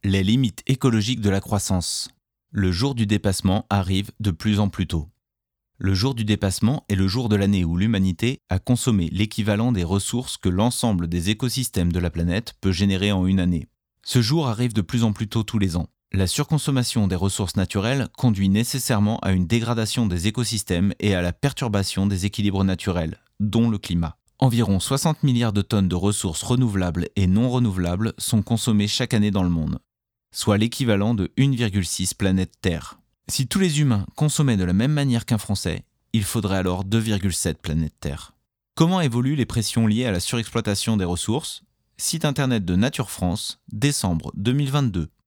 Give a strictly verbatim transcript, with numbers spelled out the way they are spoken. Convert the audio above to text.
Les limites écologiques de la croissance. Le jour du dépassement arrive de plus en plus tôt. Le jour du dépassement est le jour de l'année où l'humanité a consommé l'équivalent des ressources que l'ensemble des écosystèmes de la planète peut générer en une année. Ce jour arrive de plus en plus tôt tous les ans. La surconsommation des ressources naturelles conduit nécessairement à une dégradation des écosystèmes et à la perturbation des équilibres naturels, dont le climat. Environ soixante milliards de tonnes de ressources renouvelables et non renouvelables sont consommées chaque année dans le monde, soit l'équivalent de une virgule six planètes Terre. Si tous les humains consommaient de la même manière qu'un Français, il faudrait alors deux virgule sept planètes Terre. Comment évoluent les pressions liées à la surexploitation des ressources ? Site internet de Nature France, décembre deux mille vingt-deux.